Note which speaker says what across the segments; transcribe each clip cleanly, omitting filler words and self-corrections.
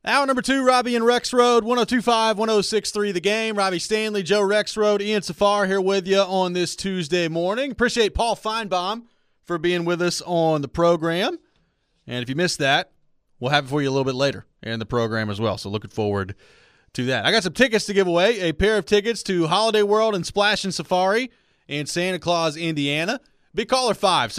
Speaker 1: Hour number 2, Robbie and Rexroad, 102.5, 106.3 The Game. Robbie Stanley, Joe Rexroad, Ian Safar here with you on this Tuesday morning. Appreciate Paul Feinbaum for being with us on the program. And if you missed that, we'll have it for you a little bit later in the program as well. So looking forward to that. I got some tickets to give away, a pair of tickets to Holiday World and Splash and Safari in Santa Claus, Indiana. Big caller 5,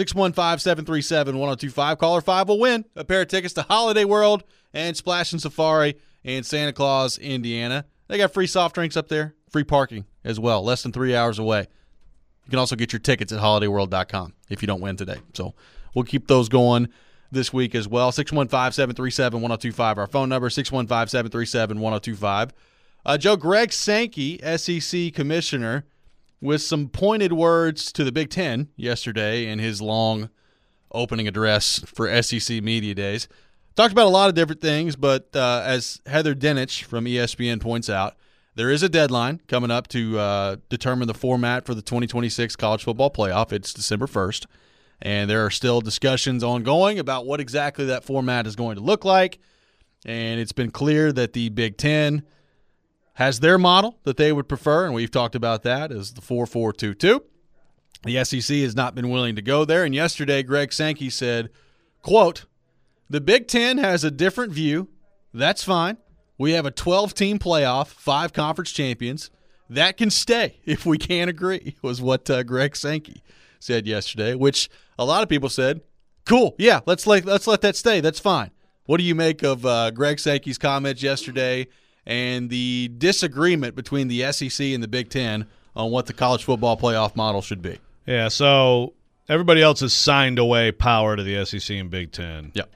Speaker 1: 615-737-1025. Caller 5 will win a pair of tickets to Holiday World and Splash and Safari in Santa Claus, Indiana. They got free soft drinks up there, free parking as well, less than 3 hours away. You can also get your tickets at holidayworld.com if you don't win today. So we'll keep those going this week as well. 615-737-1025, our phone number, 615-737-1025. Joe, Greg Sankey, SEC commissioner, with some pointed words to the Big Ten yesterday in his long opening address for SEC Media Days. Talked about a lot of different things, but as Heather Dinich from ESPN points out, there is a deadline coming up to determine the format for the 2026 College Football Playoff. It's December 1st, and there are still discussions ongoing about what exactly that format is going to look like, and it's been clear that the Big Ten has their model that they would prefer, and we've talked about that as the 4-4-2-2. The SEC has not been willing to go there, and yesterday Greg Sankey said, quote, "The Big Ten has a different view. That's fine. We have a 12-team playoff, 5 conference champions. That can stay if we can't agree," was what Greg Sankey said yesterday, which a lot of people said, cool, yeah, let's let that stay. That's fine. What do you make of Greg Sankey's comments yesterday and the disagreement between the SEC and the Big Ten on what the college football playoff model should be?
Speaker 2: Yeah, so everybody else has signed away power to the SEC and Big Ten.
Speaker 1: Yep.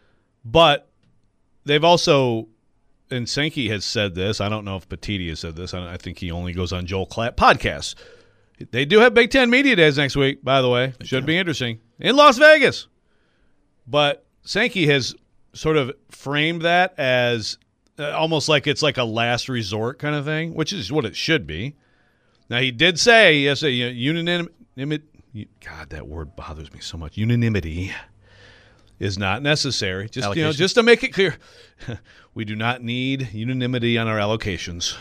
Speaker 2: But they've also, and Sankey has said this, I don't know if Petitti has said this, I think he only goes on Joel Klatt podcasts. They do have Big Ten Media Days next week, by the way. Should be interesting. In Las Vegas. But Sankey has sort of framed that as almost like it's like a last resort kind of thing, which is what it should be. Now, he did say, unanimity, God, that word bothers me so much. Unanimity is not necessary. Just to make it clear, we do not need unanimity on our allocations.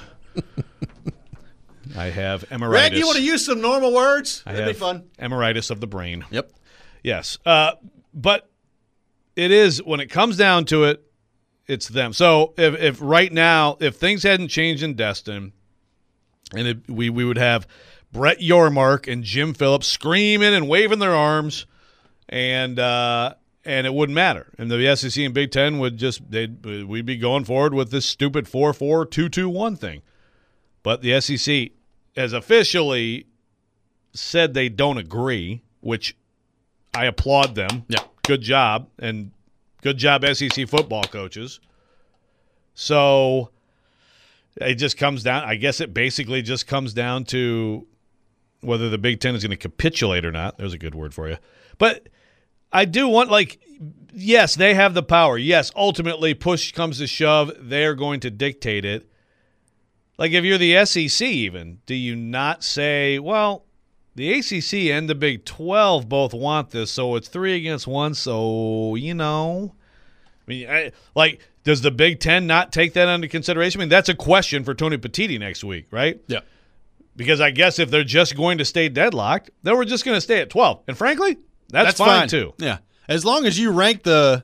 Speaker 2: I have emeritus.
Speaker 1: Greg, you want to use some normal words? That'd be fun.
Speaker 2: Emeritus of the brain.
Speaker 1: Yep.
Speaker 2: Yes. But it is, when it comes down to it, it's them. So if right now, if things hadn't changed in Destin, and we would have Brett Yormark and Jim Phillips screaming and waving their arms, and it wouldn't matter. And the SEC and Big Ten would we'd be going forward with this stupid 4-4-2-2-1 thing. But the SEC has officially said they don't agree, which I applaud them.
Speaker 1: Yeah.
Speaker 2: Good job. And good job, SEC football coaches. So it just comes down, I guess it basically just comes down to whether the Big Ten is going to capitulate or not. There's a good word for you. But I do want, yes, they have the power. Yes, ultimately, push comes to shove, they're going to dictate it. Like, if you're the SEC even, do you not say, well, the ACC and the Big 12 both want this, so it's 3 against 1, so, I mean, does the Big Ten not take that into consideration? I mean, that's a question for Tony Petitti next week, right?
Speaker 1: Yeah.
Speaker 2: Because I guess if they're just going to stay deadlocked, then we're just going to stay at 12. And frankly, that's fine too.
Speaker 1: Yeah. As long as you rank the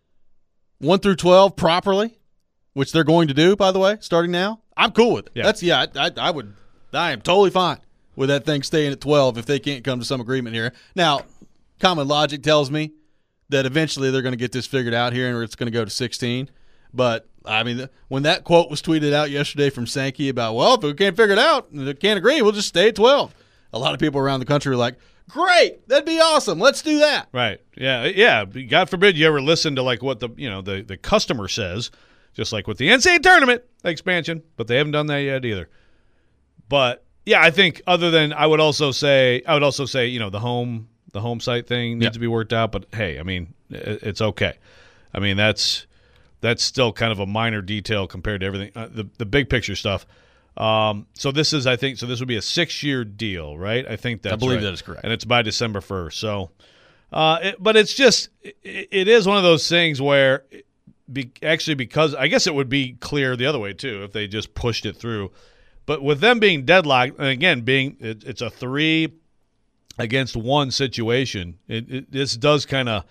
Speaker 1: 1 through 12 properly, which they're going to do, by the way, starting now, I'm cool with it.
Speaker 2: Yeah.
Speaker 1: I am totally fine with that thing staying at 12 if they can't come to some agreement here. Now, common logic tells me that eventually they're going to get this figured out here and it's going to go to 16. But, I mean, when that quote was tweeted out yesterday from Sankey about, well, if we can't figure it out and they can't agree, we'll just stay at 12. A lot of people around the country are like, great, that'd be awesome. Let's do that.
Speaker 2: Right. Yeah. God forbid you ever listen to what the customer says, just like with the NCAA tournament expansion, but they haven't done that yet either. But yeah, I think I would also say the home site thing needs to be worked out. But hey, I mean, it's okay. I mean, that's still kind of a minor detail compared to everything, the big picture stuff. So this would be a 6-year deal, right? I think I
Speaker 1: believe that is correct,
Speaker 2: and it's by December 1st. So, but it's just it is one of those things where because I guess it would be clear the other way too if they just pushed it through. But with them being deadlocked, and again, it's a 3-against-1 situation, this does kind of,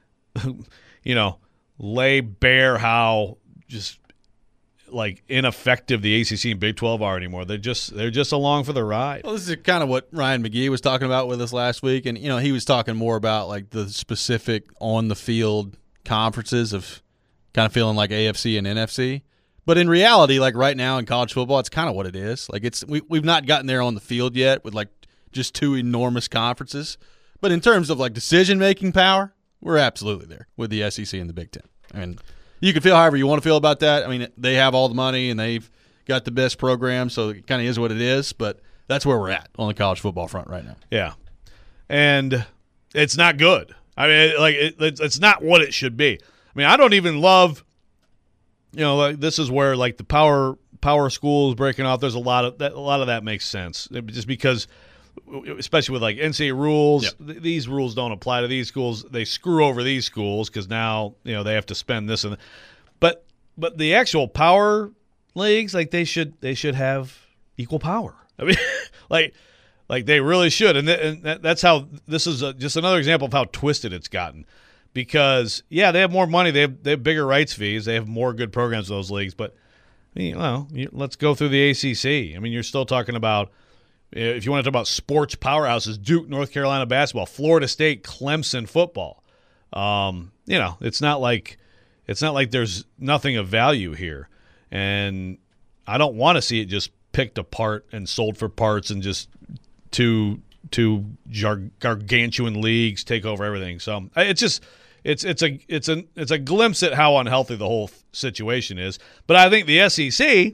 Speaker 2: lay bare how just like ineffective the ACC and Big 12 are anymore. They're just along for the ride.
Speaker 1: Well, this is kind of what Ryan McGee was talking about with us last week, and he was talking more about like the specific on the field conferences of kind of feeling like AFC and NFC. But in reality, like right now in college football, it's kind of what it is. Like we've not gotten there on the field yet with like just two enormous conferences. But in terms of like decision-making power, we're absolutely there with the SEC and the Big Ten. I mean, you can feel however you want to feel about that. I mean, they have all the money and they've got the best program, so it kind of is what it is. But that's where we're at on the college football front right now.
Speaker 2: Yeah, and it's not good. I mean, like it's not what it should be. I mean, I don't even love. Like this is where like the power schools breaking off. There's a lot of that makes sense just because, especially with like NCAA rules,
Speaker 1: yep.
Speaker 2: These rules don't apply to these schools. They screw over these schools because now they have to spend this and. But the actual power leagues, like they should have equal power. I mean, like they really should, and that's how this is just another example of how twisted it's gotten. Because, they have more money. They have bigger rights fees. They have more good programs in those leagues. But, let's go through the ACC. I mean, you're still talking about, if you want to talk about sports powerhouses, Duke, North Carolina basketball, Florida State, Clemson football. It's not like there's nothing of value here. And I don't want to see it just picked apart and sold for parts and just two gargantuan leagues take over everything. So it's a glimpse at how unhealthy the whole situation is. But I think the SEC,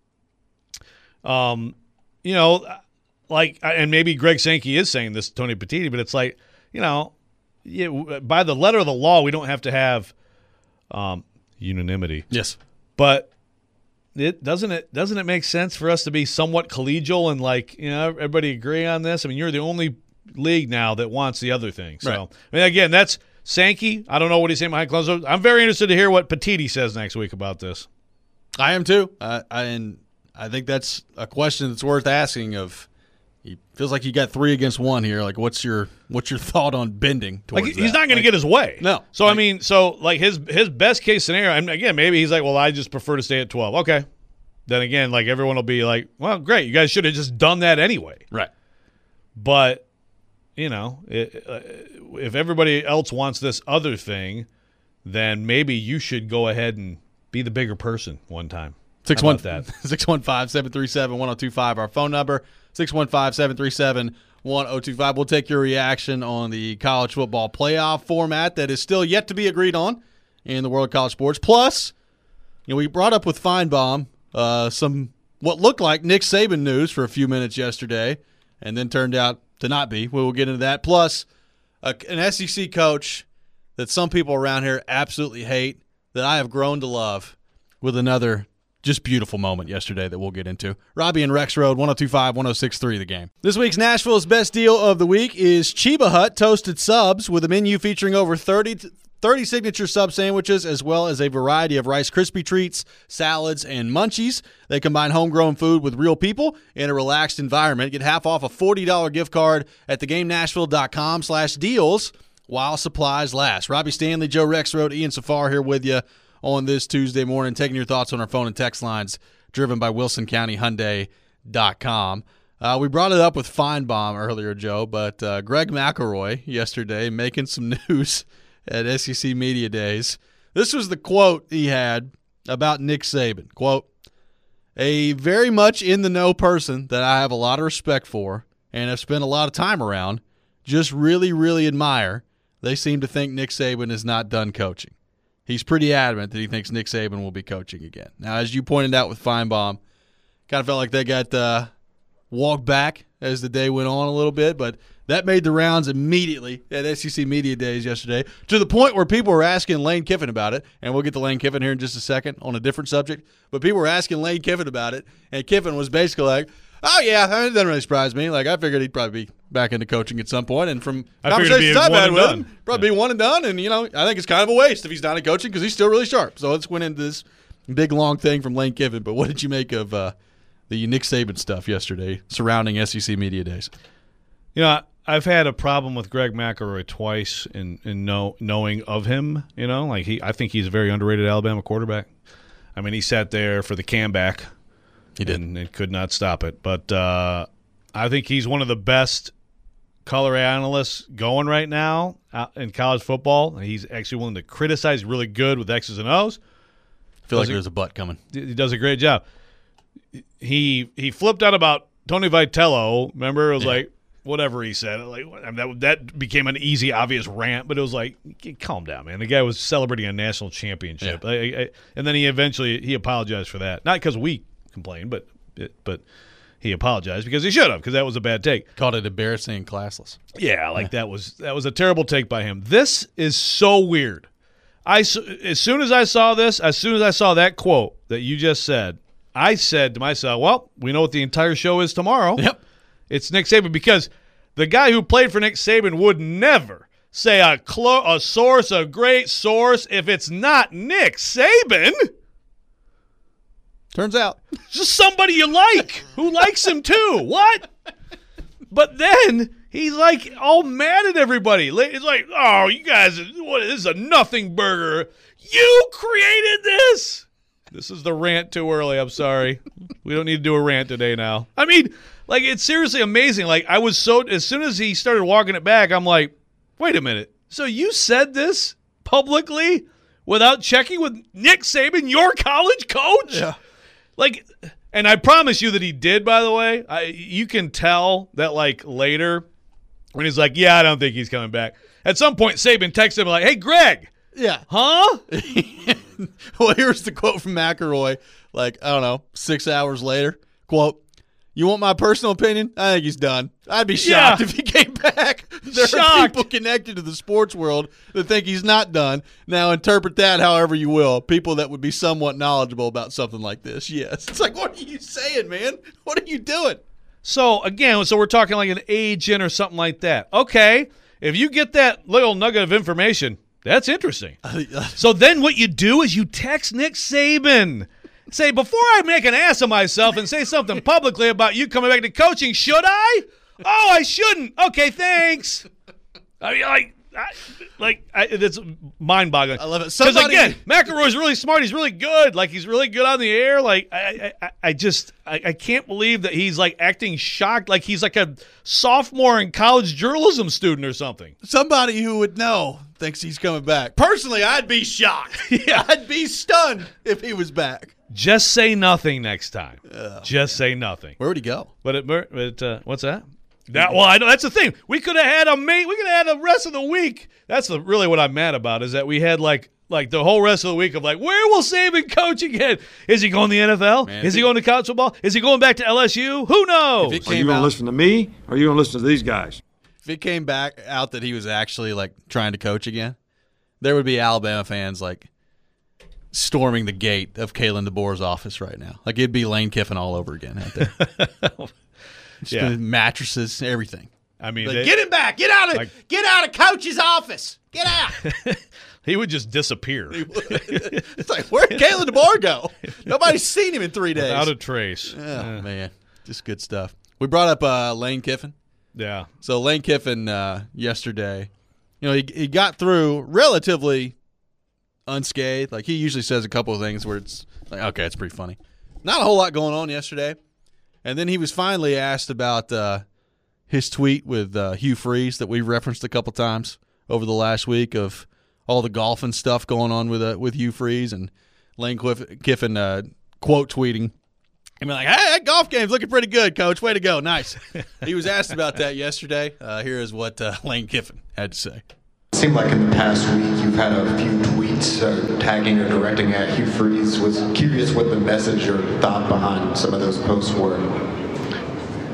Speaker 2: and maybe Greg Sankey is saying this to Tony Petitti, but it's like, by the letter of the law, we don't have to have unanimity.
Speaker 1: Yes,
Speaker 2: but doesn't it make sense for us to be somewhat collegial and like everybody agree on this? I mean, you're the only league now that wants the other thing. So
Speaker 1: right.
Speaker 2: I mean, again, that's Sankey. I don't know what he's saying behind closed doors. I'm very interested to hear what Petitti says next week about this.
Speaker 1: I am too. And I think that's a question that's worth asking. He feels like you got 3 against 1 here. Like, what's your thought on bending towards
Speaker 2: like he's not going to get his way.
Speaker 1: No.
Speaker 2: So I mean, his best case scenario. And again, maybe he's like, well, I just prefer to stay at 12. Okay. Then again, like everyone will be like, well, great, you guys should have just done that anyway.
Speaker 1: Right.
Speaker 2: But if everybody else wants this other thing, then maybe you should go ahead and be the bigger person one time.
Speaker 1: 615-737-1025, our phone number, 615-737-1025. We'll take your reaction on the college football playoff format that is still yet to be agreed on in the world of college sports. Plus, we brought up with Feinbaum some what looked like Nick Saban news for a few minutes yesterday and then turned out to not be. We will get into that. Plus, an SEC coach that some people around here absolutely hate that I have grown to love with another just beautiful moment yesterday that we'll get into. Robbie and Rex Road, 102.5-106.3 The Game. This week's Nashville's Best Deal of the Week is Cheba Hut Toasted Subs with a menu featuring over 30 signature sub sandwiches as well as a variety of Rice Krispie treats, salads, and munchies. They combine homegrown food with real people in a relaxed environment. Get half off a $40 gift card at thegamenashville.com/deals while supplies last. Robbie Stanley, Joe Rexrode, Ian Safar here with you on this Tuesday morning, taking your thoughts on our phone and text lines driven by WilsonCountyHyundai.com. We brought it up with Feinbaum earlier, Joe, but Greg McElroy yesterday making some news at SEC Media Days. This was the quote he had about Nick Saban. Quote, "A very much in-the-know person that I have a lot of respect for and have spent a lot of time around, just really, really admire. They seem to think Nick Saban is not done coaching. He's pretty adamant that he thinks Nick Saban will be coaching again." Now, as you pointed out with Feinbaum, kind of felt like they got walked back as the day went on a little bit, but That made the rounds immediately at SEC Media Days yesterday, to the point where people were asking Lane Kiffin about it, and we'll get to Lane Kiffin here in just a second on a different subject, but people were asking Lane Kiffin about it, and Kiffin was basically like, oh, yeah, it doesn't really surprise me. Like, I figured he'd probably be back into coaching at some point, and from conversations I've had with him, probably be one and done, and, I think it's kind of a waste if he's not in coaching because he's still really sharp. So let's went into this big, long thing from Lane Kiffin, but what did you make of the Nick Saban stuff yesterday surrounding SEC Media Days?
Speaker 2: I've had a problem with Greg McElroy twice in knowing of him. I think he's a very underrated Alabama quarterback. I mean, he sat there for the comeback.
Speaker 1: He did.
Speaker 2: And could not stop it. But I think he's one of the best color analysts going right now in college football. He's actually willing to criticize, really good with X's and O's.
Speaker 1: I feel like there's a butt coming.
Speaker 2: He does a great job. He flipped out about Tony Vitello. Remember, it was like, whatever he said, that became an easy, obvious rant. But it was like, calm down, man. The guy was celebrating a national championship, and then he apologized for that. Not because we complained, but he apologized because he should have, because that was a bad take.
Speaker 1: Called it embarrassing and classless.
Speaker 2: Yeah, that was a terrible take by him. This is so weird. As soon as I saw this, as soon as I saw that quote that you just said, I said to myself, well, we know what the entire show is tomorrow.
Speaker 1: Yep.
Speaker 2: It's Nick Saban, because the guy who played for Nick Saban would never say a great source, if it's not Nick Saban.
Speaker 1: Turns out.
Speaker 2: Just somebody you like, who likes him too. What? But then he's like all mad at everybody. It's like, oh, you guys, this is a nothing burger. You created this. This is the rant too early. I'm sorry. We don't need to do a rant today now. I mean, it's seriously amazing. I was as soon as he started walking it back, I'm like, wait a minute. So you said this publicly without checking with Nick Saban, your college coach?
Speaker 1: Yeah.
Speaker 2: And I promise you that he did, by the way. You can tell that, later when he's like, yeah, I don't think he's coming back. At some point, Saban texted him hey, Greg.
Speaker 1: Yeah.
Speaker 2: Huh?
Speaker 1: Well, here's the quote from McElroy, 6 hours later. Quote, you want my personal opinion? I think he's done. I'd be shocked if he came back. There are people connected to the sports world that think he's not done. Now interpret that however you will. People that would be somewhat knowledgeable about something like this. Yes. It's like, what are you saying, man? What are you doing?
Speaker 2: So, again, we're talking an agent or something like that. Okay, if you get that little nugget of information, that's interesting. So then what you do is you text Nick Saban. Say, before I make an ass of myself and say something publicly about you coming back to coaching, should I? Oh, I shouldn't. Okay, thanks. I mean, it's mind-boggling.
Speaker 1: I love it.
Speaker 2: Because, again, McElroy's really smart. He's really good. He's really good on the air. I can't believe that he's, acting shocked. He's a sophomore in college journalism student or something.
Speaker 1: Somebody who would know thinks he's coming back. Personally, I'd be shocked. Yeah. I'd be stunned if he was back.
Speaker 2: Just say nothing next time. Just say nothing.
Speaker 1: Where would he go?
Speaker 2: But what's that? I know that's the thing. We could have had the rest of the week. That's really what I'm mad about, is that we had the whole rest of the week of where will Saban coach again? Is he going to the NFL? Man, is he going to college football? Is he going back to LSU? Who knows?
Speaker 3: Are you going to listen to me, or are you going to listen to these guys?
Speaker 1: If it came back out that he was actually trying to coach again, there would be Alabama fans storming the gate of Kalen DeBoer's office right now. It'd be Lane Kiffin all over again out there. Just mattresses, everything.
Speaker 2: I mean,
Speaker 1: get him back. Get out of Coach's office. Get out.
Speaker 2: He would just disappear.
Speaker 1: It's where'd Kalen DeBoer go? Nobody's seen him in 3 days.
Speaker 2: Without a trace.
Speaker 1: Oh, man. Just good stuff. We brought up Lane Kiffin.
Speaker 2: Yeah.
Speaker 1: So Lane Kiffin yesterday, he got through relatively unscathed. He usually says a couple of things where it's okay, it's pretty funny. Not a whole lot going on yesterday. And then he was finally asked about his tweet with Hugh Freeze that we referenced a couple times over the last week of all the golfing stuff going on with Hugh Freeze, and Lane Kiffin quote tweeting and be hey, that golf game's looking pretty good, Coach. Way to go. Nice. He was asked about that yesterday. Here is what Lane Kiffin had to say.
Speaker 4: It seemed like in the past week you've had a few tweets tagging or directing at Hugh Freeze. Was curious what the message or thought behind some of those posts were.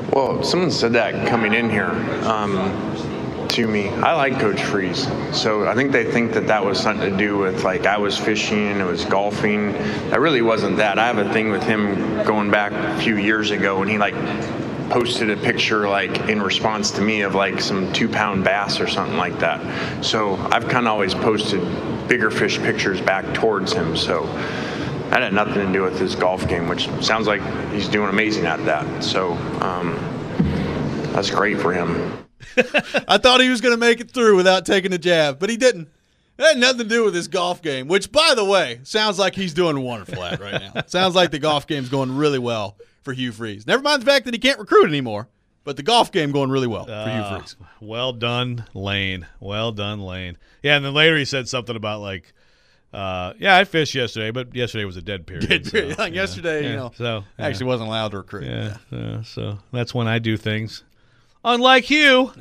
Speaker 4: Well, someone said that coming in here to me. I like Coach Freeze, so I think they think that was something to do with, like, I was fishing, it was golfing. That really wasn't that. I have a thing with him going back a few years ago when he, like, posted a picture, like, in response to me of, like, some 2-pound bass or something like that. So I've kind of always posted bigger fish pictures back towards him, so that had nothing to do with his golf game, which sounds like he's doing amazing at that. So that's great for him.
Speaker 1: I thought he was going to make it through without taking a jab, but he didn't. It had nothing to do with his golf game, which, by the way, sounds like he's doing wonderful at right now. Sounds like the golf game's going really well for Hugh Freeze. Never mind the fact that he can't recruit anymore, but the golf game going really well for Hugh Freeze.
Speaker 2: Well done, Lane. Well done, Lane. Yeah, and then later he said something about, like, I fished yesterday, but yesterday was a dead period. So,
Speaker 1: like yesterday, actually wasn't allowed to recruit.
Speaker 2: Yeah, so that's when I do things. Unlike Hugh.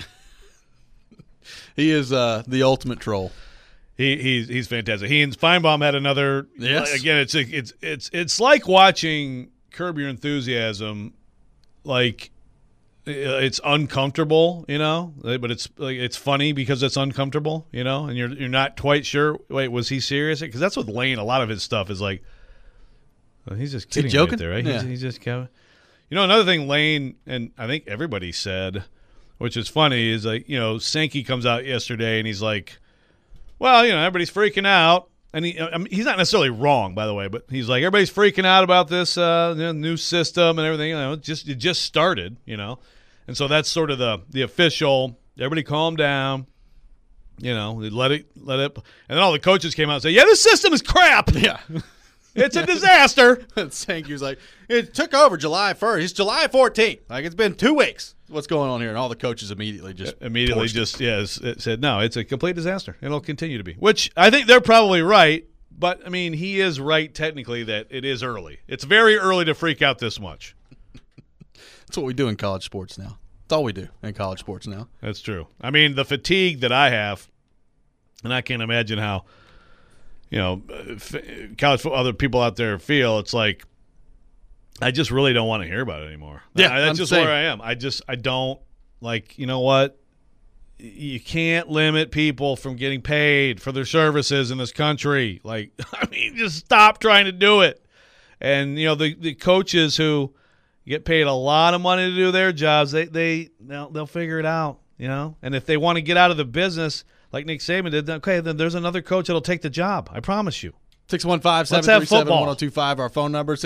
Speaker 1: He is the ultimate troll.
Speaker 2: He's fantastic. He and Feinbaum had another.
Speaker 1: Yes.
Speaker 2: Again, it's like watching Curb Your Enthusiasm. Like, it's uncomfortable, but it's funny because it's uncomfortable, and you're not quite sure. Wait, was he serious? Because that's with Lane. A lot of his stuff is like, he's just kidding.
Speaker 1: Is he joking?
Speaker 2: Right there, right?
Speaker 1: Yeah.
Speaker 2: He's just kind of. Another thing Lane and I think everybody said, which is funny, is like, Sankey comes out yesterday and he's like, well, everybody's freaking out. And he's not necessarily wrong, by the way, but he's like, everybody's freaking out about this new system and everything. It just started, And so that's sort of the official, everybody calm down, let it. And then all the coaches came out and said, yeah, this system is crap.
Speaker 1: Yeah.
Speaker 2: It's a disaster.
Speaker 1: Sankey was like, it took over July 1st. It's July 14th. Like, it's been 2 weeks. What's going on here? And all the coaches immediately said, no, it's a complete disaster. And it'll continue to be, which I think they're probably right. But, I mean, he is right technically that it is early. It's very early to freak out this much. That's what we do in college sports now. That's all we do in college sports now.
Speaker 2: That's true. I mean, the fatigue that I have, and I can't imagine how, college other people out there feel. It's like, I just really don't want to hear about it anymore.
Speaker 1: Yeah,
Speaker 2: that's just where I am. I don't, like, you know what? You can't limit people from getting paid for their services in this country. Like, I mean, just stop trying to do it. And, the coaches who get paid a lot of money to do their jobs, they'll figure it out, And if they want to get out of the business like Nick Saban did, okay, then there's another coach that'll take the job. I promise you.
Speaker 1: 615-737-1025, our phone number,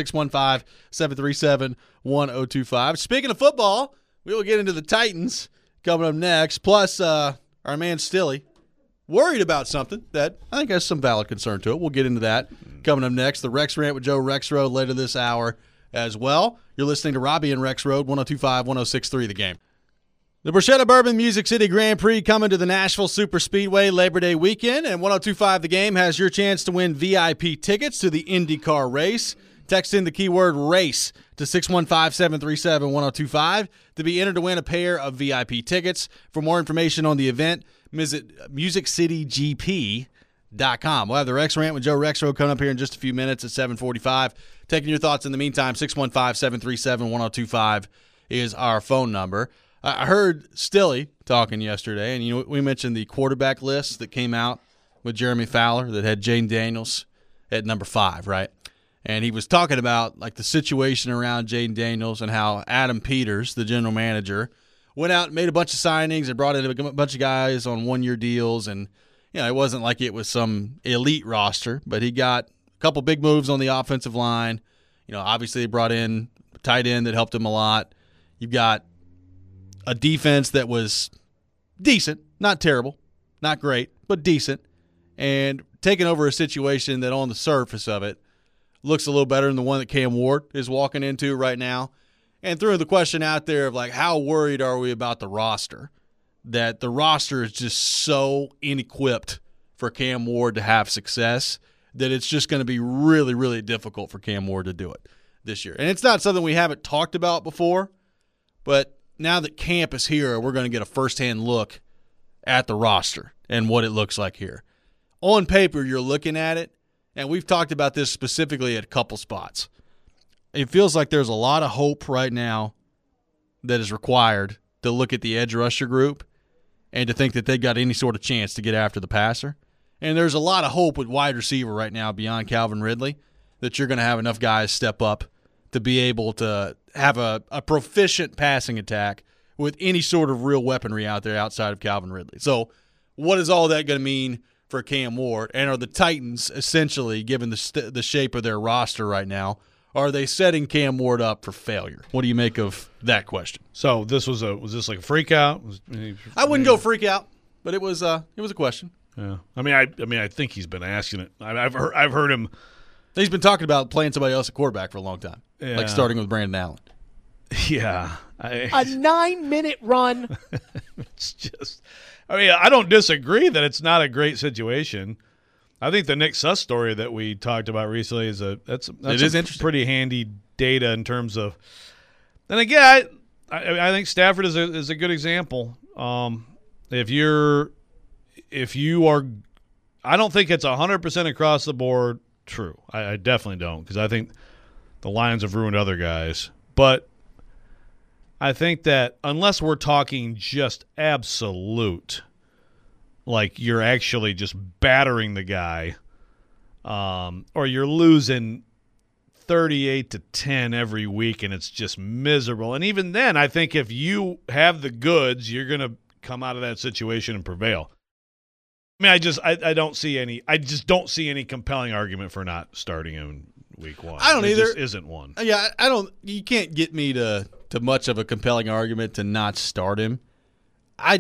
Speaker 1: 615-737-1025. Speaking of football, we will get into the Titans coming up next. Plus, our man Stilly worried about something that I think has some valid concern to it. We'll get into that coming up next. The Rex Rant with Joe Rexrode later this hour as well. You're listening to Robbie and Rexrode, 102.5, 106.3 The Game. The Bruschetta Bourbon Music City Grand Prix coming to the Nashville Super Speedway Labor Day weekend, and 102.5 The Game has your chance to win VIP tickets to the IndyCar race. Text in the keyword RACE to 615-737-1025 to be entered to win a pair of VIP tickets. For more information on the event, visit MusicCityGP.com. We'll have the Rex Rant with Joe Rexrode coming up here in just a few minutes at 7:45. Taking your thoughts in the meantime, 615-737-1025 is our phone number. I heard Stilly talking yesterday, and we mentioned the quarterback list that came out with Jeremy Fowler that had Jayden Daniels at number 5, right? And he was talking about like the situation around Jayden Daniels and how Adam Peters, the general manager, went out and made a bunch of signings and brought in a bunch of guys on one-year deals. And it wasn't like it was some elite roster, but he got a couple big moves on the offensive line. Obviously they brought in a tight end that helped him a lot. You've got a defense that was decent, not terrible, not great, but decent, and taking over a situation that on the surface of it looks a little better than the one that Cam Ward is walking into right now. And threw the question out there of, like, how worried are we about the roster? That the roster is just so inequipped for Cam Ward to have success that it's just going to be really, really difficult for Cam Ward to do it this year. And it's not something we haven't talked about before, but now that camp is here, we're going to get a firsthand look at the roster and what it looks like here. On paper, you're looking at it, and we've talked about this specifically at a couple spots. It feels like there's a lot of hope right now that is required to look at the edge rusher group and to think that they've got any sort of chance to get after the passer. And there's a lot of hope with wide receiver right now beyond Calvin Ridley that you're going to have enough guys step up to be able to have a proficient passing attack with any sort of real weaponry out there outside of Calvin Ridley. So what is all that going to mean for Cam Ward? And are the Titans essentially, given the shape of their roster right now, are they setting Cam Ward up for failure? What do you make of that question?
Speaker 2: So this was this like a freak out?
Speaker 1: I wouldn't go freak out, but it was a question.
Speaker 2: Yeah. I think he's been asking it. I've heard him.
Speaker 1: He's been talking about playing somebody else at quarterback for a long time,
Speaker 2: Yeah.
Speaker 1: like starting with Brandon Allen.
Speaker 2: Yeah.
Speaker 5: A 9-minute run.
Speaker 2: It's just, I don't disagree that it's not a great situation. I think the Nick Suss story that we talked about recently is that's
Speaker 1: interesting.
Speaker 2: Pretty handy data in terms of. And again, I think Stafford is a good example. If you are, I don't think it's 100% across the board true. I definitely don't, because I think the Lions have ruined other guys. But I think that unless we're talking just absolute, like you're actually just battering the guy, or you're losing 38-10 every week and it's just miserable. And even then, I think if you have the goods, you're going to come out of that situation and prevail. I don't see any compelling argument for not starting him in week one.
Speaker 1: I don't either.
Speaker 2: Just isn't one.
Speaker 1: Yeah, I don't. You can't get me to much of a compelling argument to not start him. I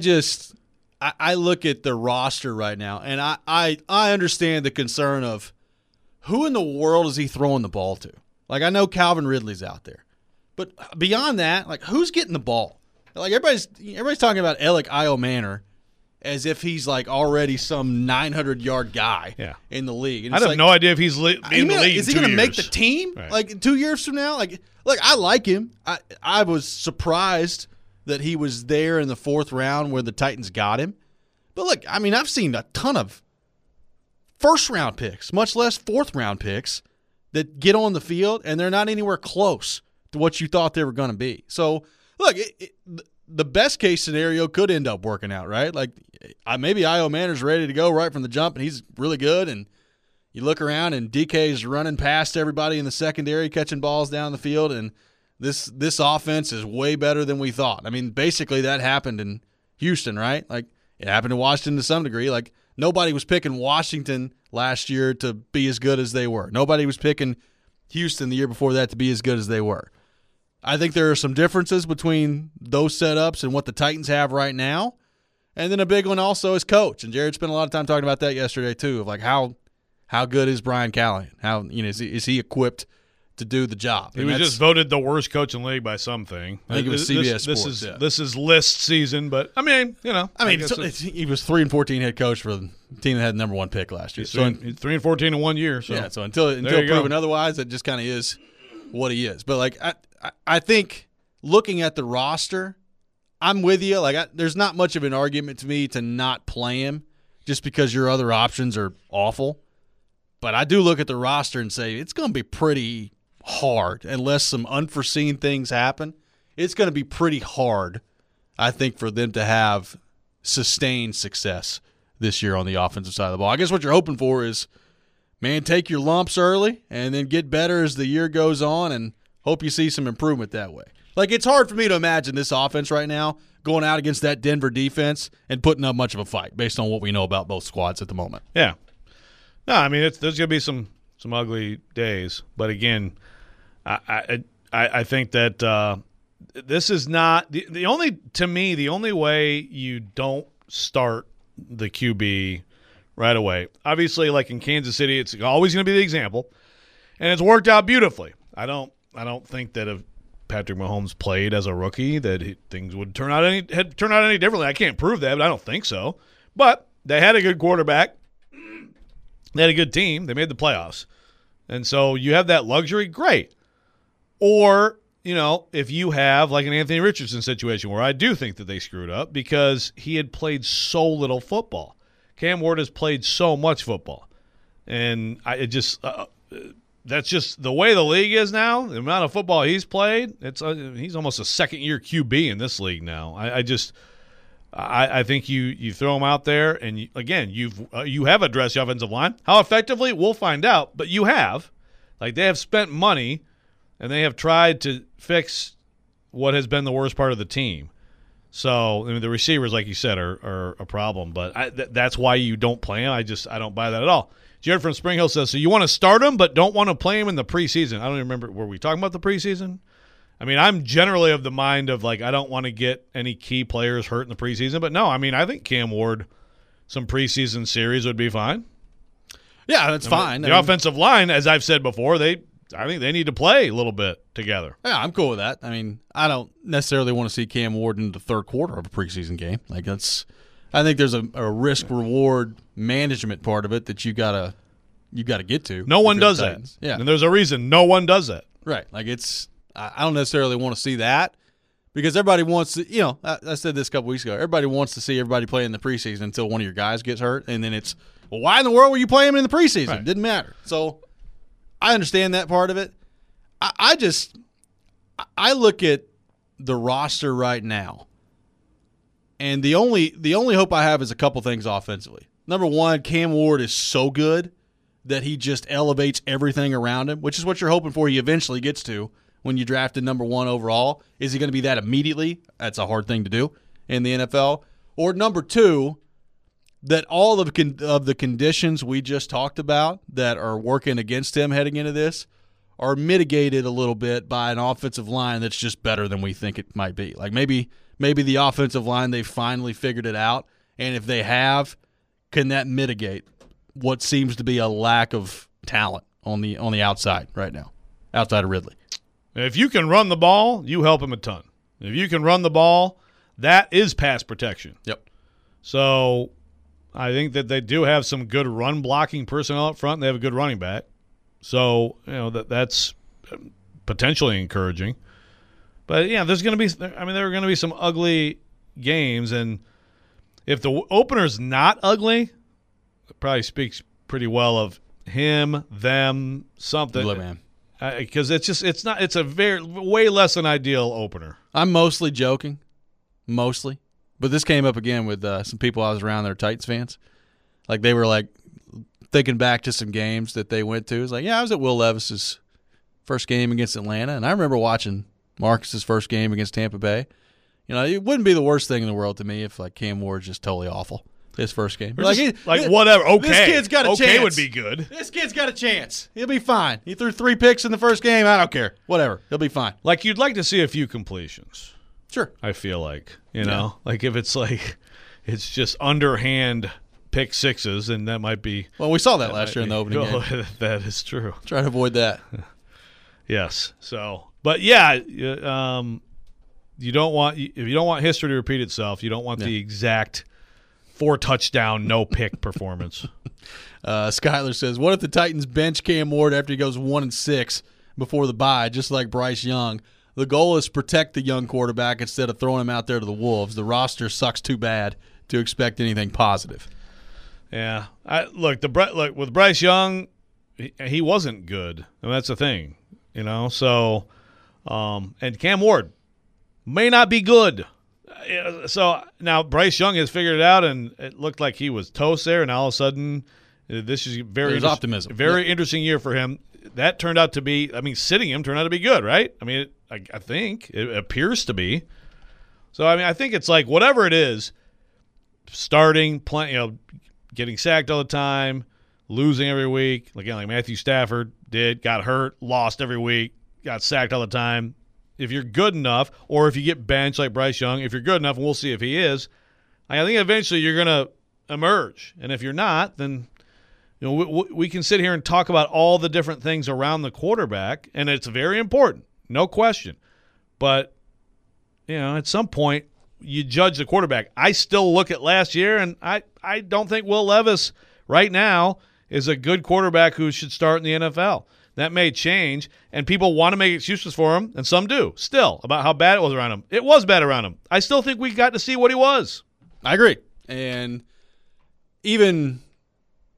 Speaker 1: look at the roster right now, and I understand the concern of who in the world is he throwing the ball to? Like, I know Calvin Ridley's out there, but beyond that, like, who's getting the ball? Like, everybody's talking about Alec Iomanner as if he's like already some 900-yard guy in the league. And
Speaker 2: I have no idea if he's in the league.
Speaker 1: Is he
Speaker 2: going to
Speaker 1: make the team like 2 years from now? Like, look, I like him. I was surprised that he was there in the fourth round where the Titans got him. But look, I've seen a ton of first-round picks, much less fourth-round picks, that get on the field and they're not anywhere close to what you thought they were going to be. So, look, the best-case scenario could end up working out, right? Like, maybe Iomanner's ready to go right from the jump, and he's really good, and you look around, and DK's running past everybody in the secondary, catching balls down the field, and this offense is way better than we thought. Basically that happened in Houston, right? Like, it happened in Washington to some degree. Like, nobody was picking Washington last year to be as good as they were. Nobody was picking Houston the year before that to be as good as they were. I think there are some differences between those setups and what the Titans have right now. And then a big one also is coach. And Jared spent a lot of time talking about that yesterday too, of like how good is Brian Callahan? How is he equipped to do the job?
Speaker 2: He was just voted the worst coach in the league by something.
Speaker 1: I think it was CBS Sports.
Speaker 2: This is list season, but he
Speaker 1: was 3-14 head coach for the team that had the number one pick last year.
Speaker 2: So 3-14 in 1 year. So.
Speaker 1: Yeah, so until proven otherwise, it just kind of is what he is. But like I think looking at the roster, I'm with you. Like, there's not much of an argument to me to not play him just because your other options are awful. But I do look at the roster and say it's going to be pretty hard unless some unforeseen things happen. It's going to be pretty hard, I think, for them to have sustained success this year on the offensive side of the ball. I guess what you're hoping for is, man, take your lumps early and then get better as the year goes on and hope you see some improvement that way. Like, it's hard for me to imagine this offense right now going out against that Denver defense and putting up much of a fight based on what we know about both squads at the moment.
Speaker 2: Yeah. No, there's going to be some ugly days. But, again, I think that this is not the only way you don't start the QB right away. Obviously, like in Kansas City, it's always going to be the example, and it's worked out beautifully. I don't think that if Patrick Mahomes played as a rookie that things would turn out any differently. I can't prove that, but I don't think so. But they had a good quarterback. They had a good team. They made the playoffs. And so you have that luxury, great. Or, if you have like an Anthony Richardson situation where I do think that they screwed up because he had played so little football. Cam Ward has played so much football. And that's just the way the league is now. The amount of football he's played, he's almost a second-year QB in this league now. I think you throw him out there, and you have addressed the offensive line. How effectively, we'll find out. But you have, like, they have spent money, and they have tried to fix what has been the worst part of the team. So, I mean, the receivers, like you said, are a problem. But that's why you don't play him. I don't buy that at all. Jared from Spring Hill says, so you want to start him but don't want to play him in the preseason. I don't even remember. Were we talking about the preseason? I mean, I'm generally of the mind of, like, I don't want to get any key players hurt in the preseason. But, no, I mean, I think Cam Ward, some preseason series would be fine.
Speaker 1: Yeah, that's fine.
Speaker 2: The offensive line, as I've said before, I think they need to play a little bit together.
Speaker 1: Yeah, I'm cool with that. I mean, I don't necessarily want to see Cam Ward in the third quarter of a preseason game. Like, I think there's a risk-reward management part of it that you gotta get to.
Speaker 2: No one does that.
Speaker 1: Yeah,
Speaker 2: and there's a reason no one does that.
Speaker 1: Right. Like, I don't necessarily want to see that because everybody wants to. You know, I said this a couple weeks ago. Everybody wants to see everybody play in the preseason until one of your guys gets hurt, and then it's, well, why in the world were you playing him in the preseason?
Speaker 2: Right.
Speaker 1: It didn't matter. So I understand that part of it. I look at the roster right now. And the only hope I have is a couple things offensively. Number one, Cam Ward is so good that he just elevates everything around him, which is what you're hoping for he eventually gets to when you drafted number one overall. Is he going to be that immediately? That's a hard thing to do in the NFL. Or number two, that all of the conditions we just talked about that are working against him heading into this are mitigated a little bit by an offensive line that's just better than we think it might be. Like maybe the offensive line, they've finally figured it out, and if they have, can that mitigate what seems to be a lack of talent on the outside right now, outside of Ridley?
Speaker 2: If you can run the ball, you help him a ton. If you can run the ball, that is pass protection.
Speaker 1: Yep.
Speaker 2: So I think that they do have some good run-blocking personnel up front, and they have a good running back. So, that's potentially encouraging. But, yeah, there are going to be some ugly games, and if the opener's not ugly, it probably speaks pretty well of him, them, something.
Speaker 1: Look, man.
Speaker 2: Because it's a way less than ideal opener.
Speaker 1: I'm mostly joking, but this came up again with some people I was around that are Titans fans. Like they were like thinking back to some games that they went to. It's like, yeah, I was at Will Levis's first game against Atlanta, and I remember watching Marcus's first game against Tampa Bay. You know, it wouldn't be the worst thing in the world to me if like Cam Ward's just totally awful. His first game.
Speaker 2: Whatever. Okay.
Speaker 1: This kid's got a chance.
Speaker 2: Okay would be good.
Speaker 1: This kid's got a chance. He'll be fine. He threw 3 picks in the first game. I don't care. Whatever. He'll be fine.
Speaker 2: Like you'd like to see a few completions.
Speaker 1: Sure.
Speaker 2: I feel like, like if it's like it's just underhand pick sixes, and that might be.
Speaker 1: Well, we saw that last year in the opening game.
Speaker 2: That is true.
Speaker 1: Try to avoid that.
Speaker 2: Yes. So, but yeah, if you don't want history to repeat itself, you don't want the exact 4-touchdown, no pick performance.
Speaker 1: Skyler says, what if the Titans bench Cam Ward after he goes 1-6 before the bye, just like Bryce Young? The goal is protect the young quarterback instead of throwing him out there to the wolves. The roster sucks too bad to expect anything positive.
Speaker 2: Yeah. With Bryce Young, he wasn't good. I mean, that's the thing, So, and Cam Ward may not be good. So now Bryce Young has figured it out, and it looked like he was toast there, and all of a sudden this is
Speaker 1: optimism.
Speaker 2: Very interesting year for him. That turned out to be, sitting him turned out to be good, right? I mean, I think it appears to be. So, I think it's like whatever it is, starting, playing, getting sacked all the time, losing every week. Again, like Matthew Stafford got hurt, lost every week, got sacked all the time. If you're good enough, or if you get benched like Bryce Young, if you're good enough, and we'll see if he is, I think eventually you're going to emerge. And if you're not, then we can sit here and talk about all the different things around the quarterback, and it's very important, no question. But, at some point, you judge the quarterback. I still look at last year, and I don't think Will Levis right now is a good quarterback who should start in the NFL. That may change, and people want to make excuses for him, and some do still, about how bad it was around him. It was bad around him. I still think we got to see what he was.
Speaker 1: I agree. And even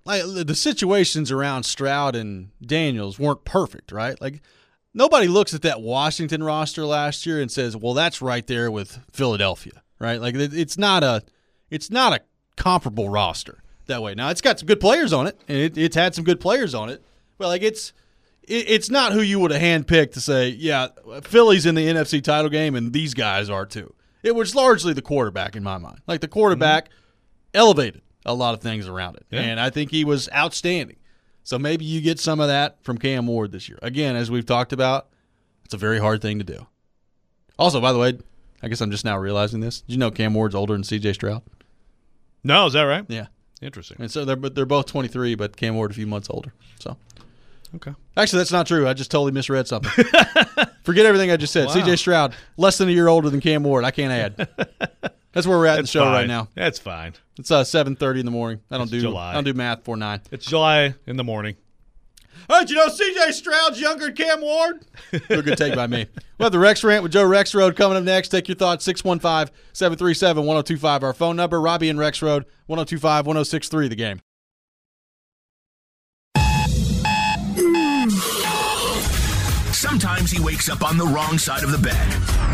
Speaker 1: like the situations around Stroud and Daniels weren't perfect, right? Like nobody looks at that Washington roster last year and says, "Well, that's right there with Philadelphia," right? Like it's not a comparable roster that way. Now it's got some good players on it, and it's had some good players on it, but like it's not who you would have handpicked to say, "Yeah, Philly's in the NFC title game, and these guys are too." It was largely the quarterback in my mind. Like the quarterback elevated a lot of things around it, and I think he was outstanding. So maybe you get some of that from Cam Ward this year. Again, as we've talked about, it's a very hard thing to do. Also, by the way, I guess I'm just now realizing this. Did you know Cam Ward's older than C.J. Stroud?
Speaker 2: No, is that right?
Speaker 1: Yeah.
Speaker 2: Interesting.
Speaker 1: And so they're both 23, but Cam Ward a few months older. So
Speaker 2: Okay.
Speaker 1: actually, that's not true. I just totally misread something. Forget everything I just said.
Speaker 2: Wow.
Speaker 1: C.J. Stroud, less than a year older than Cam Ward. I can't add. That's where we're at in the show right now.
Speaker 2: That's fine.
Speaker 1: It's 7:30 in the morning. I don't
Speaker 2: July.
Speaker 1: do math before 9.
Speaker 2: It's July in the morning.
Speaker 1: Hey, did you know C.J. Stroud's younger than Cam Ward? A good take by me. We'll have the Rex Rant with Joe Rexrode coming up next. Take your thoughts, 615-737-1025, our phone number. Robbie and Rexrode, 1025-1063, the game.
Speaker 6: Sometimes he wakes up on the wrong side of the bed.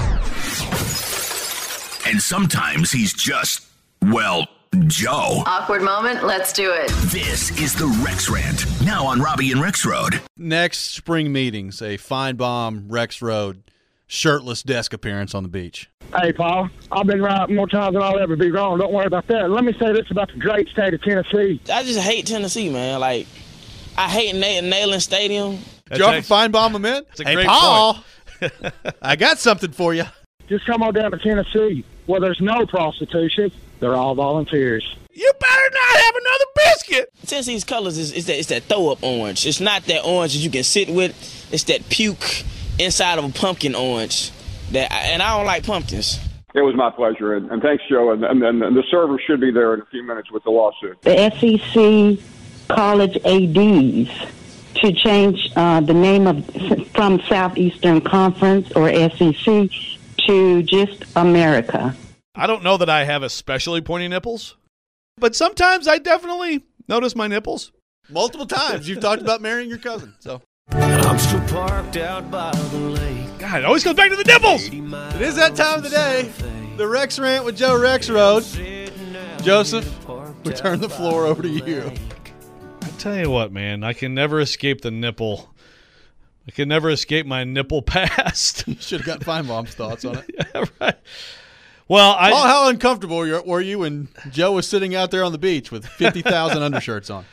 Speaker 6: And sometimes he's just, well, Joe.
Speaker 7: Awkward moment, let's do it.
Speaker 6: This is the Rex Rant, now on Robbie and Rexrode.
Speaker 1: Next spring meetings, a Feinbaum Rexrode shirtless desk appearance on the beach.
Speaker 8: Hey, Paul, I've been right more times than I'll ever be wrong. Don't worry about that. Let me say this about the great state of Tennessee.
Speaker 9: I just hate Tennessee, man. Like, I hate Neyland Stadium.
Speaker 1: Did you offer Feinbaum a mint?
Speaker 2: That's a
Speaker 1: Hey,
Speaker 2: great
Speaker 1: Paul, I got something for you.
Speaker 8: Just come on down to Tennessee, where there's no prostitution. They're all volunteers.
Speaker 2: You better not have another biscuit.
Speaker 9: Tennessee's colors is that throw-up orange. It's not that orange that you can sit with. It's that puke inside of a pumpkin orange. And I don't like pumpkins.
Speaker 3: It was my pleasure, and thanks, Joe. And the server should be there in a few minutes with the lawsuit.
Speaker 10: The SEC college ADs to change the name from Southeastern Conference or SEC to just America.
Speaker 2: I don't know that I have especially pointy nipples, but sometimes I definitely notice my nipples.
Speaker 1: Multiple times you've talked about marrying your cousin. So
Speaker 11: I'm still parked out by the lake.
Speaker 2: God, it always comes back to the nipples.
Speaker 1: it is that time of the day. The Rex Rant with Joe Rexrode. Joseph, we turn the floor over to you.
Speaker 2: I tell you what, man, I can never escape the nipple. I can never escape my nipple past.
Speaker 1: You should have got Feinbaum's thoughts on it.
Speaker 2: Yeah, right. Well,
Speaker 1: Paul, how uncomfortable were you when Joe was sitting out there on the beach with 50,000 undershirts on?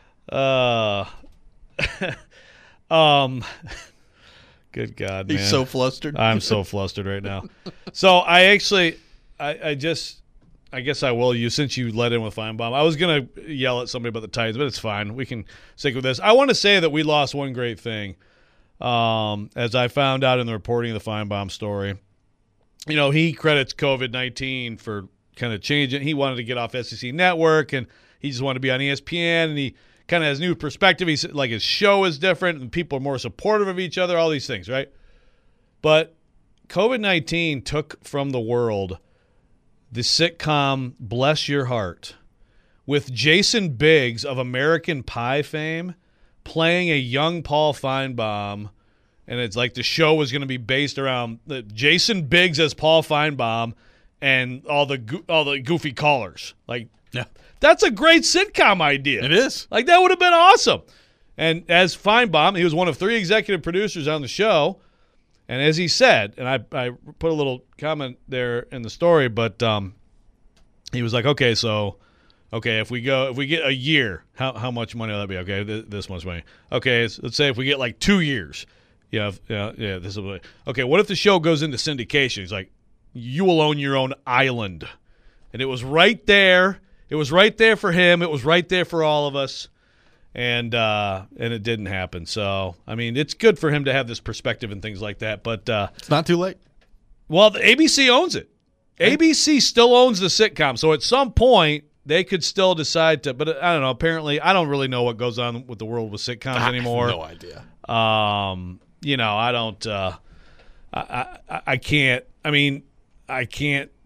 Speaker 2: Good God, man.
Speaker 1: He's so flustered.
Speaker 2: I'm so flustered right now. So I guess I will use, since you let in with Feinbaum. I was going to yell at somebody about the Titans, but it's fine. We can stick with this. I want to say that we lost one great thing. As I found out in the reporting of the Feinbaum story. You know, he credits COVID-19 for kind of changing. He wanted to get off SEC Network, and he just wanted to be on ESPN, and he kind of has new perspective. He's like, his show is different, and people are more supportive of each other, all these things, right? But COVID-19 took from the world the sitcom Bless Your Heart with Jason Biggs of American Pie fame playing a young Paul Feinbaum. And it's like the show was going to be based around Jason Biggs as Paul Feinbaum and all the goofy callers. Like,
Speaker 1: yeah,
Speaker 2: that's a great sitcom idea.
Speaker 1: It is.
Speaker 2: Like, that would have been awesome. And as Feinbaum, he was one of 3 executive producers on the show. And as he said, and I put a little comment there in the story, but he was like, if we get a year, how much money will that be? Okay, this much money. Okay, let's say if we get like 2 years. Yeah. This is okay. What if the show goes into syndication? He's like, you will own your own island, and it was right there. It was right there for him. It was right there for all of us, and it didn't happen. So I mean, it's good for him to have this perspective and things like that. But
Speaker 1: it's not too late.
Speaker 2: Well, the ABC owns it. Okay. ABC still owns the sitcom, so at some point they could still decide to. But I don't know. Apparently, I don't really know what goes on with the world with sitcoms anymore.
Speaker 1: No idea.
Speaker 2: You know, I don't. I can't. I mean, I can't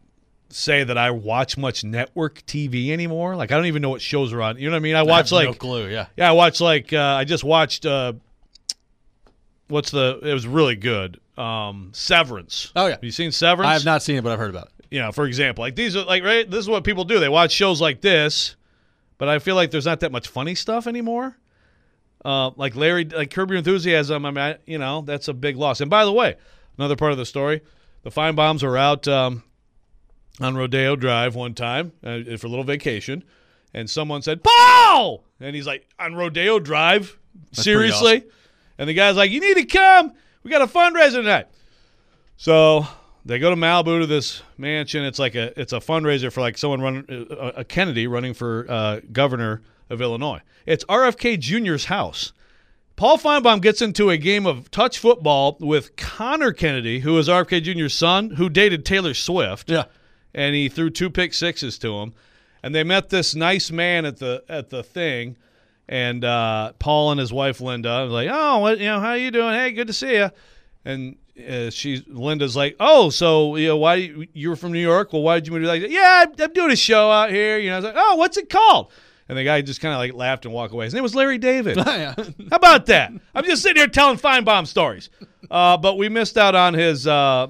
Speaker 2: say that I watch much network TV anymore. Like I don't even know what shows are on. You know what I mean? I watch
Speaker 1: have no clue. Yeah.
Speaker 2: I watch I just watched. It was really good. Severance.
Speaker 1: Oh yeah.
Speaker 2: Have you seen Severance?
Speaker 1: I have not seen it, but I've heard about it.
Speaker 2: For example, like these are right. This is what people do. They watch shows like this, but I feel like there's not that much funny stuff anymore. Like Curb Your Enthusiasm. I mean, that's a big loss. And by the way, another part of the story, the Feinbaums were out on Rodeo Drive one time for a little vacation, and someone said, "Paul!" And he's like, "On Rodeo Drive? Seriously?"
Speaker 1: Awesome.
Speaker 2: And the guy's like, "You need to come. We got a fundraiser tonight." So they go to Malibu to this mansion. It's a fundraiser for like someone running a Kennedy running for governor of Illinois. It's RFK Jr.'s house. Paul Feinbaum gets into a game of touch football with Connor Kennedy, who is RFK Jr.'s son, who dated Taylor Swift.
Speaker 1: Yeah.
Speaker 2: And he threw 2 pick sixes to him. And they met this nice man at the thing. And Paul and his wife Linda was like, "Oh, how you doing? Hey, good to see you." And Linda's like, "Oh, so why you were from New York? Well, why did you move to like that?" "Yeah, I'm doing a show out here." I was like, "Oh, what's it called?" And the guy just kind of like laughed and walked away. His name was Larry David.
Speaker 1: Yeah.
Speaker 2: How about that? I'm just sitting here telling Feinbaum stories. But we missed out on his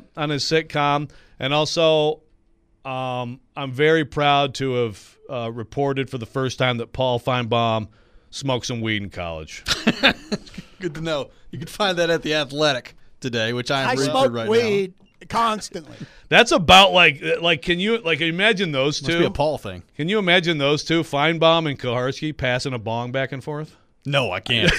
Speaker 2: sitcom, and also I'm very proud to have reported for the first time that Paul Feinbaum smoked some weed in college.
Speaker 1: Good to know. You can find that at The Athletic today, which I am reading
Speaker 5: smoke
Speaker 1: right
Speaker 5: weed constantly.
Speaker 2: That's about like can you imagine those two?
Speaker 1: Must be a Paul thing.
Speaker 2: Can you imagine those two, Feinbaum and Kuharski, passing a bong back and forth?
Speaker 1: No, I can't.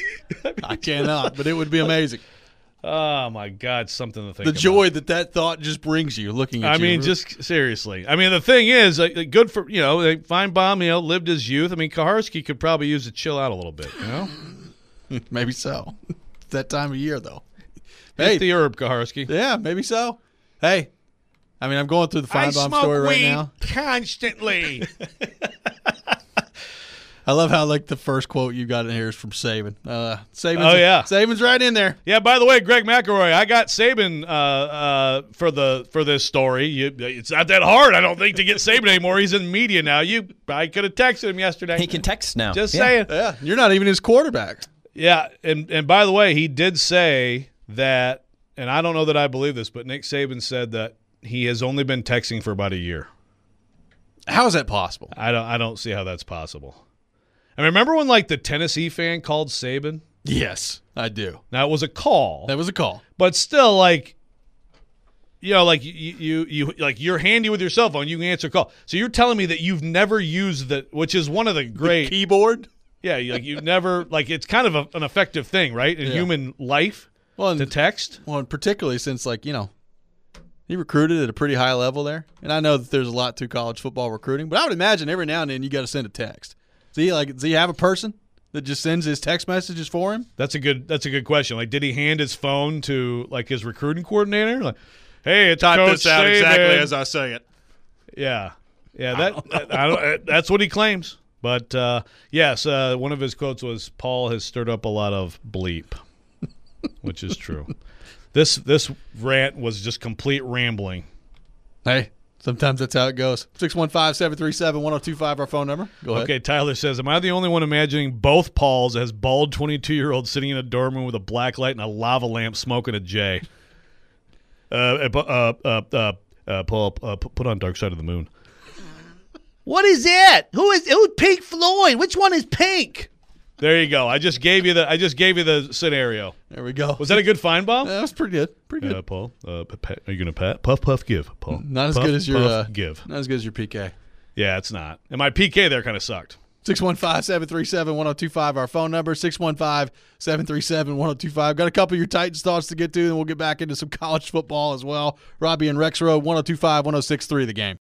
Speaker 1: I cannot, but it would be amazing.
Speaker 2: Oh my God, something to think
Speaker 1: The
Speaker 2: about.
Speaker 1: joy that thought just brings you looking at you.
Speaker 2: I mean, just seriously. I mean, the thing is, good for Feinbaum. Lived his youth. I mean, Kuharski could probably use to chill out a little bit.
Speaker 1: Maybe so. It's that time of year, though.
Speaker 2: Hit the herb, Kuharski.
Speaker 1: Yeah, maybe so. Hey, I mean, I'm going through the Feinbaum story right now.
Speaker 5: Constantly.
Speaker 1: I love how the first quote you got in here is from Saban.
Speaker 2: Saban's
Speaker 1: right in there.
Speaker 2: Yeah. By the way, Greg McElroy, I got Saban for this story. It's not that hard, I don't think, to get Saban anymore. He's in media now. I could have texted him yesterday.
Speaker 12: He can text now.
Speaker 2: Just saying.
Speaker 1: Yeah, you're not even his quarterback.
Speaker 2: Yeah, and by the way, he did say that, and I don't know that I believe this, but Nick Saban said that he has only been texting for about a year.
Speaker 1: How is that possible?
Speaker 2: I don't see how that's possible. I remember when the Tennessee fan called Saban?
Speaker 1: Yes, I do.
Speaker 2: Now it was a call.
Speaker 1: That was a call.
Speaker 2: But still, you're handy with your cell phone, you can answer a call. So you're telling me that you've never used which is one of the great
Speaker 1: keyboard?
Speaker 2: Yeah, you've never it's kind of an effective thing, right? In human life to text.
Speaker 1: Well, and particularly since he recruited at a pretty high level there. And I know that there's a lot to college football recruiting, but I would imagine every now and then you got to send a text. Does he have a person that just sends his text messages for him?
Speaker 2: That's a good question. Did he hand his phone to his recruiting coordinator? Hey, it's
Speaker 1: type
Speaker 2: Coach
Speaker 1: this out
Speaker 2: Saban.
Speaker 1: exactly as I say it.
Speaker 2: Yeah. That's what he claims. But yes, one of his quotes was, "Paul has stirred up a lot of bleep," which is true. This rant was just complete rambling.
Speaker 1: Hey. Sometimes that's how it goes. 615-737-1025, our phone number. Go ahead.
Speaker 2: Okay, Tyler says, "Am I the only one imagining both Pauls as bald 22-year-olds sitting in a dorm room with a black light and a lava lamp smoking a J?" Paul, put on Dark Side of the Moon.
Speaker 5: What is that? Who's Pink Floyd? Which one is Pink?
Speaker 2: There you go. I just gave you the scenario.
Speaker 1: There we go.
Speaker 2: Was that a good Feinbaum?
Speaker 1: That was pretty good. Pretty good.
Speaker 2: Paul, are you gonna pat? Puff, puff, give. Paul,
Speaker 1: not as
Speaker 2: puff,
Speaker 1: good as your
Speaker 2: puff, give.
Speaker 1: Not as good as your PK.
Speaker 2: Yeah, it's not. And my PK there kind of sucked.
Speaker 1: 615-737-1025, our phone number. 615-737-1025. Got a couple of your Titans thoughts to get to, and we'll get back into some college football as well. Robbie and Rex Road, 1025-1063, The Game.